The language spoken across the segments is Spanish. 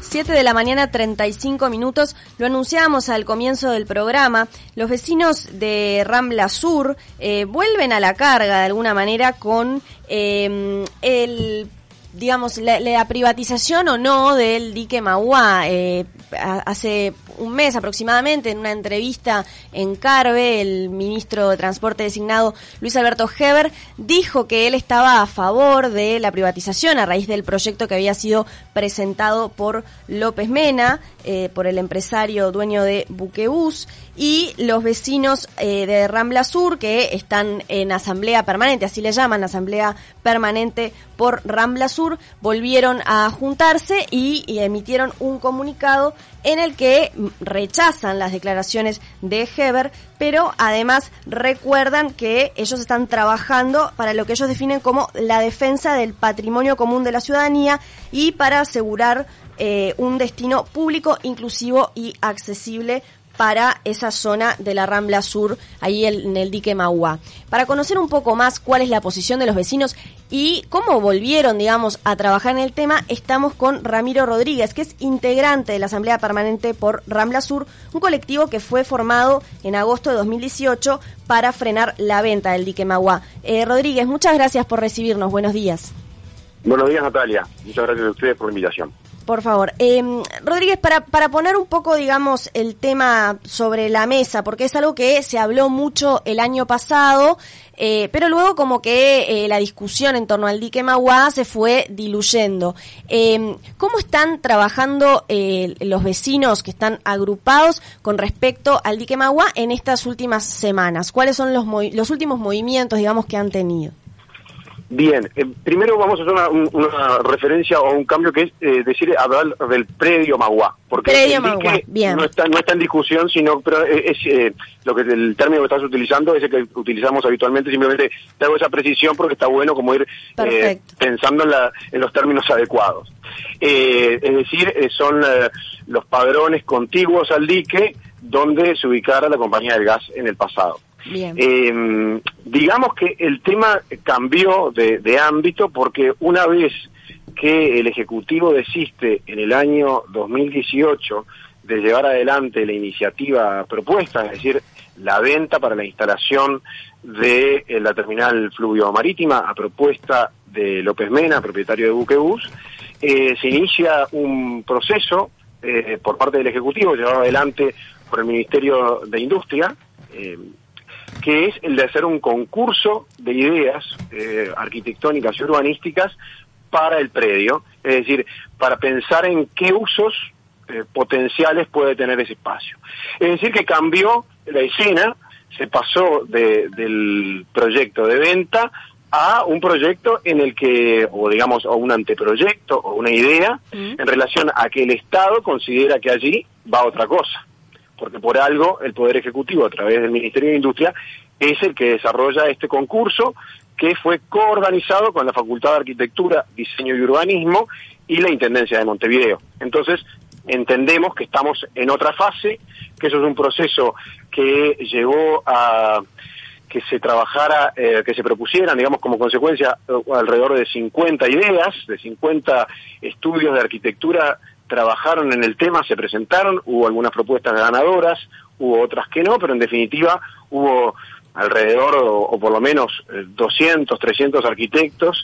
7 de la mañana, 35 minutos. Lo anunciábamos al comienzo del programa. Los vecinos de Rambla Sur vuelven a la carga de alguna manera con la privatización o no del dique Mauá. Hace un mes aproximadamente, en una entrevista en Carve, el ministro de Transporte designado Luis Alberto Heber dijo que él estaba a favor de la privatización a raíz del proyecto que había sido presentado por López Mena, por el empresario dueño de Buquebús, y los vecinos de Rambla Sur, que están en asamblea permanente, así le llaman, asamblea permanente por Rambla Sur, volvieron a juntarse y emitieron un comunicado en el que rechazan las declaraciones de Heber, pero además recuerdan que ellos están trabajando para lo que ellos definen como la defensa del patrimonio común de la ciudadanía y para asegurar un destino público, inclusivo y accesible para esa zona de la Rambla Sur, ahí en el dique Mauá. Para conocer un poco más cuál es la posición de los vecinos y cómo volvieron, a trabajar en el tema, estamos con Ramiro Rodríguez, que es integrante de la Asamblea Permanente por Rambla Sur, un colectivo que fue formado en agosto de 2018 para frenar la venta del dique Mauá. Rodríguez, muchas gracias por recibirnos. Buenos días. Buenos días, Natalia. Muchas gracias a ustedes por la invitación. Por favor. Rodríguez, para poner un poco, el tema sobre la mesa, porque es algo que se habló mucho el año pasado, pero luego como que la discusión en torno al dique Mauá se fue diluyendo. ¿Cómo están trabajando los vecinos que están agrupados con respecto al dique Mauá en estas últimas semanas? ¿Cuáles son los últimos movimientos, que han tenido? Bien, primero vamos a hacer una referencia o un cambio que es hablar del predio Mauá, porque predio el dique Mauá, no está en discusión, sino pero es lo que el término que estás utilizando es el que utilizamos habitualmente. Simplemente te hago esa precisión porque está bueno como ir pensando en los términos adecuados. Es decir, son los padrones contiguos al dique donde se ubicara la compañía del gas en el pasado. Bien. Digamos que el tema cambió de ámbito porque una vez que el Ejecutivo desiste en el año 2018 de llevar adelante la iniciativa propuesta, es decir, la venta para la instalación de la terminal fluvio-marítima a propuesta de López Mena, propietario de Buquebús, se inicia un proceso por parte del Ejecutivo llevado adelante por el Ministerio de Industria, que es el de hacer un concurso de ideas arquitectónicas y urbanísticas para el predio, es decir, para pensar en qué usos potenciales puede tener ese espacio. Es decir, que cambió la escena, se pasó del proyecto de venta a un proyecto en el que, o un anteproyecto o una idea en relación a que el Estado considera que allí va otra cosa. Porque por algo el Poder Ejecutivo, a través del Ministerio de Industria, es el que desarrolla este concurso que fue coorganizado con la Facultad de Arquitectura, Diseño y Urbanismo y la Intendencia de Montevideo. Entonces, entendemos que estamos en otra fase, que eso es un proceso que llevó a que se trabajara, que se propusieran, como consecuencia, alrededor de 50 ideas, de 50 estudios de arquitectura trabajaron en el tema, se presentaron, hubo algunas propuestas ganadoras, hubo otras que no, pero en definitiva hubo alrededor, o por lo menos 200, 300 arquitectos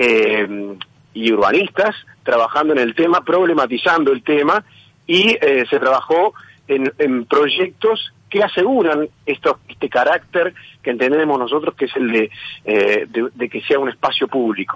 y urbanistas trabajando en el tema, problematizando el tema, y se trabajó en proyectos que aseguran este carácter que entendemos nosotros que es el de que sea un espacio público.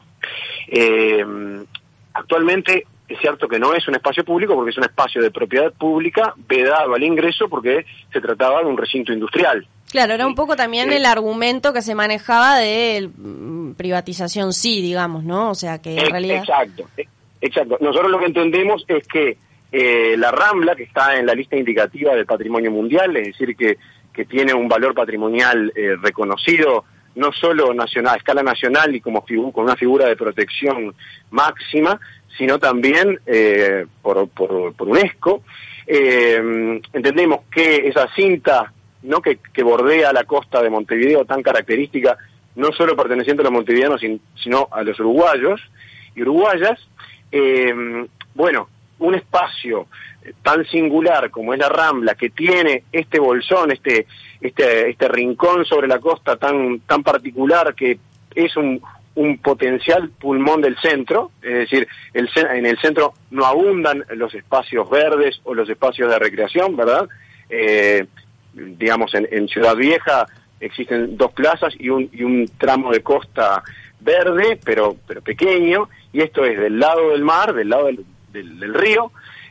Actualmente es cierto que no es un espacio público porque es un espacio de propiedad pública vedado al ingreso porque se trataba de un recinto industrial. Claro, era un poco también el argumento que se manejaba de privatización ¿no? O sea que en realidad... Exacto. Nosotros lo que entendemos es que la Rambla, que está en la lista indicativa del patrimonio mundial, es decir, que tiene un valor patrimonial reconocido no solo a escala nacional y con una figura de protección máxima, sino también por UNESCO. Entendemos que esa cinta, ¿no?, que bordea la costa de Montevideo, tan característica, no solo perteneciente a los montevideanos, sino a los uruguayos y uruguayas, un espacio tan singular como es la Rambla, que tiene este bolsón, este rincón sobre la costa tan particular, que es un potencial pulmón del centro, es decir, en el centro no abundan los espacios verdes o los espacios de recreación, ¿verdad? Digamos, en Ciudad Vieja existen 2 plazas y un tramo de costa verde, pero pequeño, y esto es del lado del mar, del lado del río,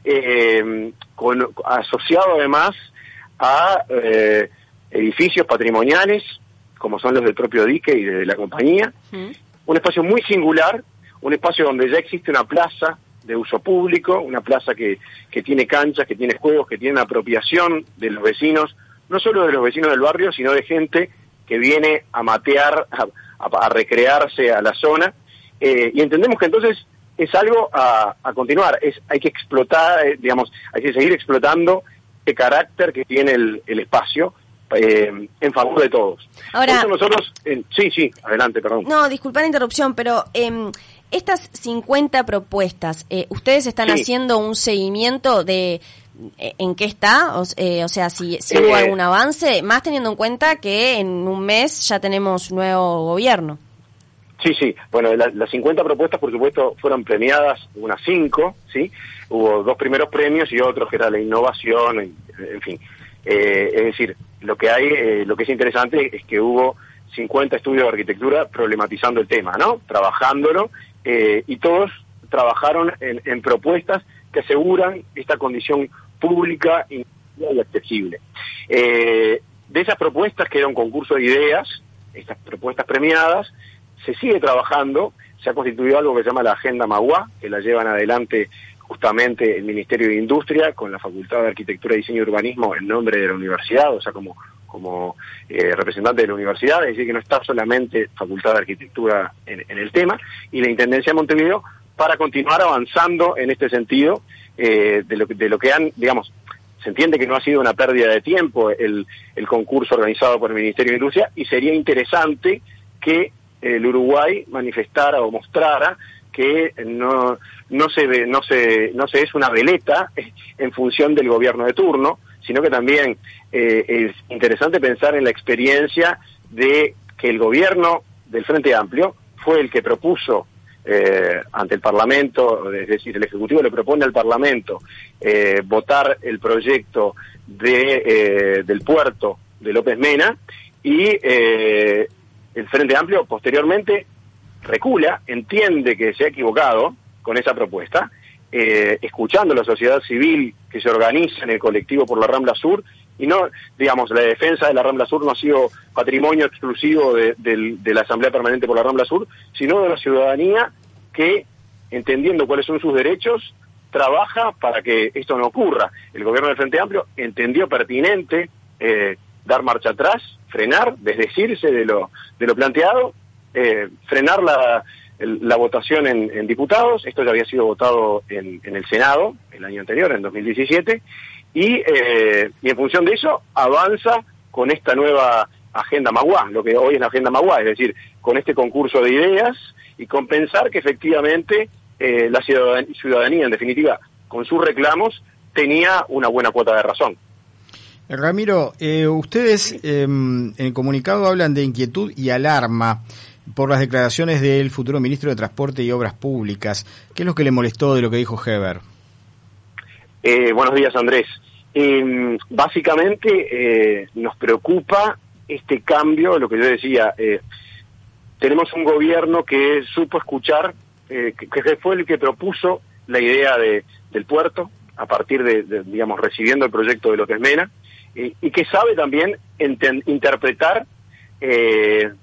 asociado además a edificios patrimoniales, como son los del propio dique y de la compañía. Un espacio muy singular, un espacio donde ya existe una plaza de uso público, una plaza que tiene canchas, que tiene juegos, que tiene una apropiación de los vecinos, no solo de los vecinos del barrio, sino de gente que viene a matear, a recrearse a la zona, y entendemos que entonces es algo a continuar, hay que explotar, digamos, hay que seguir explotando el carácter que tiene el espacio, en favor de todos. Ahora, por eso nosotros, sí, adelante, perdón. No, disculpa la interrupción, pero estas 50 propuestas, ¿ustedes están haciendo un seguimiento de en qué está? O sea, si hubo algún avance, más teniendo en cuenta que en un mes ya tenemos nuevo gobierno. Sí. Bueno, las 50 propuestas, por supuesto, fueron premiadas, unas 5, ¿sí? Hubo 2 primeros premios y otros que era la innovación, en fin. Es decir, lo que es interesante es que hubo 50 estudios de arquitectura problematizando el tema, ¿no? Trabajándolo, y todos trabajaron en propuestas que aseguran esta condición pública y accesible. De esas propuestas, que era un concurso de ideas, estas propuestas premiadas, se sigue trabajando, se ha constituido algo que se llama la Agenda Magua, que la llevan adelante justamente el Ministerio de Industria con la Facultad de Arquitectura, Diseño y Urbanismo en nombre de la universidad, o sea, como representante de la universidad, es decir, que no está solamente Facultad de Arquitectura en el tema, y la Intendencia de Montevideo, para continuar avanzando en este sentido, de lo que han, digamos, se entiende que no ha sido una pérdida de tiempo el concurso organizado por el Ministerio de Industria, y sería interesante que el Uruguay manifestara o mostrara que no se es una veleta en función del gobierno de turno, sino que también es interesante pensar en la experiencia de que el gobierno del Frente Amplio fue el que propuso ante el Parlamento, es decir, el Ejecutivo le propone al Parlamento votar el proyecto del puerto de López Mena, y el Frente Amplio posteriormente recula, entiende que se ha equivocado con esa propuesta, escuchando a la sociedad civil que se organiza en el colectivo por la Rambla Sur, y no, digamos, la defensa de la Rambla Sur no ha sido patrimonio exclusivo de la Asamblea Permanente por la Rambla Sur, sino de la ciudadanía que, entendiendo cuáles son sus derechos, trabaja para que esto no ocurra. El gobierno del Frente Amplio entendió pertinente dar marcha atrás, frenar, desdecirse de lo planteado, frenar la votación en diputados. Esto ya había sido votado en el Senado el año anterior, en 2017, y en función de eso avanza con esta nueva Agenda Magua, lo que hoy es la Agenda Magua, es decir, con este concurso de ideas y con pensar que efectivamente la ciudadanía, en definitiva, con sus reclamos, tenía una buena cuota de razón. Ramiro, ustedes en el comunicado hablan de inquietud y alarma por las declaraciones del futuro ministro de Transporte y Obras Públicas. ¿Qué es lo que le molestó de lo que dijo Heber? Buenos días, Andrés. Básicamente nos preocupa este cambio, lo que yo decía. Tenemos un gobierno que supo escuchar, que fue el que propuso la idea del puerto, a partir de digamos, recibiendo el proyecto de López Mena, y que sabe también interpretar el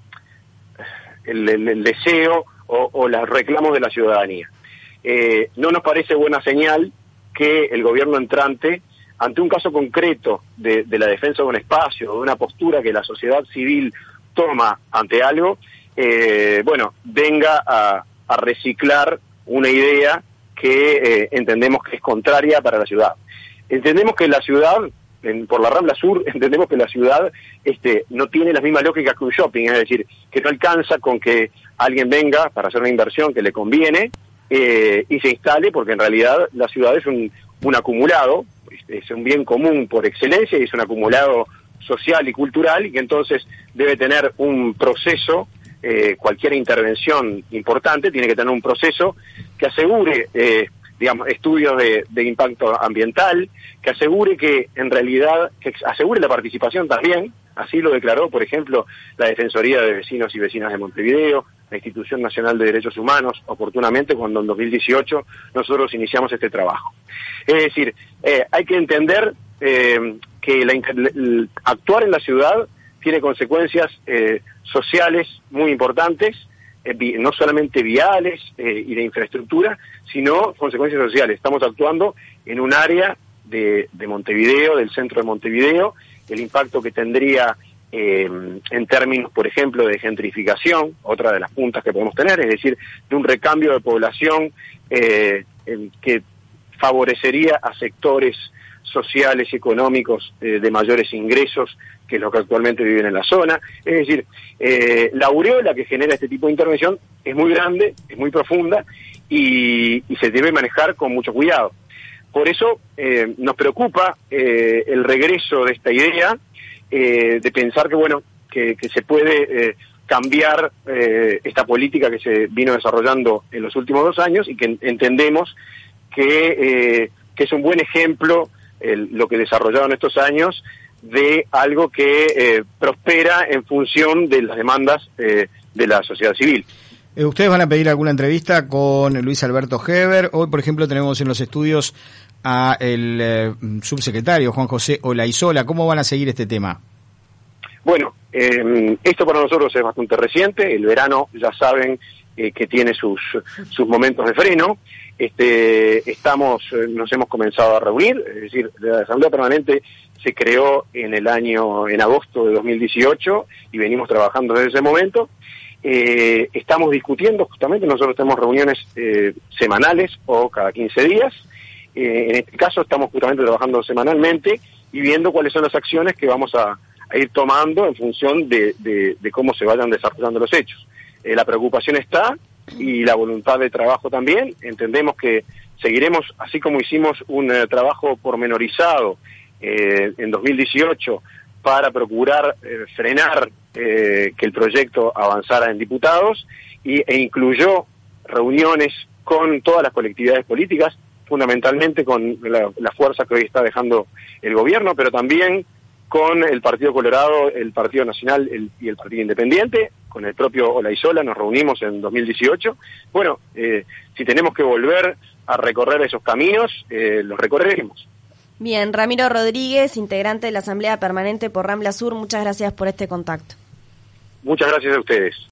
deseo o los reclamos de la ciudadanía. No nos parece buena señal que el gobierno entrante, ante un caso concreto de la defensa de un espacio, de una postura que la sociedad civil toma ante algo, venga a reciclar una idea que entendemos que es contraria para la ciudad. Entendemos que la ciudad, por la Rambla Sur, entendemos que la ciudad no tiene las mismas lógicas que un shopping, es decir, que no alcanza con que alguien venga para hacer una inversión que le conviene, y se instale, porque en realidad la ciudad es un acumulado, es un bien común por excelencia y es un acumulado social y cultural, y que entonces debe tener un proceso, cualquier intervención importante tiene que tener un proceso que asegure estudios de impacto ambiental, que asegure que en realidad, que asegure la participación también. Así lo declaró, por ejemplo, la Defensoría de Vecinos y Vecinas de Montevideo, la Institución Nacional de Derechos Humanos, oportunamente cuando en 2018 nosotros iniciamos este trabajo. Es decir, hay que entender que actuar en la ciudad tiene consecuencias sociales muy importantes, no solamente viales y de infraestructura, sino consecuencias sociales. Estamos actuando en un área de Montevideo, del centro de Montevideo, el impacto que tendría en términos, por ejemplo, de gentrificación, otra de las puntas que podemos tener, es decir, de un recambio de población que favorecería a sectores sociales y económicos de mayores ingresos que los que actualmente viven en la zona. Es decir, la aureola que genera este tipo de intervención es muy grande, es muy profunda y se debe manejar con mucho cuidado. Por eso nos preocupa el regreso de esta idea de pensar que se puede cambiar esta política que se vino desarrollando en los últimos 2 años y que entendemos que es un buen ejemplo lo que desarrollaron estos años de algo que prospera en función de las demandas de la sociedad civil. ¿Ustedes van a pedir alguna entrevista con Luis Alberto Heber? Hoy, por ejemplo, tenemos en los estudios a el subsecretario Juan José Olaizola. ¿Cómo van a seguir este tema? Bueno, esto para nosotros es bastante reciente. El verano ya saben que tiene sus momentos de freno. Nos hemos comenzado a reunir, es decir, la Asamblea Permanente se creó en agosto de 2018 y venimos trabajando desde ese momento. Estamos discutiendo, justamente nosotros tenemos reuniones semanales o cada 15 días. En este caso estamos justamente trabajando semanalmente y viendo cuáles son las acciones que vamos a ir tomando en función de cómo se vayan desarrollando los hechos. La preocupación está y la voluntad de trabajo también. Entendemos que seguiremos, así como hicimos un trabajo pormenorizado en 2018 para procurar frenar que el proyecto avanzara en diputados e incluyó reuniones con todas las colectividades políticas, fundamentalmente con la fuerza que hoy está dejando el gobierno, pero también con el Partido Colorado, el Partido Nacional y el Partido Independiente. Con el propio Olaizola nos reunimos en 2018. Bueno, si tenemos que volver a recorrer esos caminos, los recorreremos. Bien, Ramiro Rodríguez, integrante de la Asamblea Permanente por Rambla Sur, muchas gracias por este contacto. Muchas gracias a ustedes.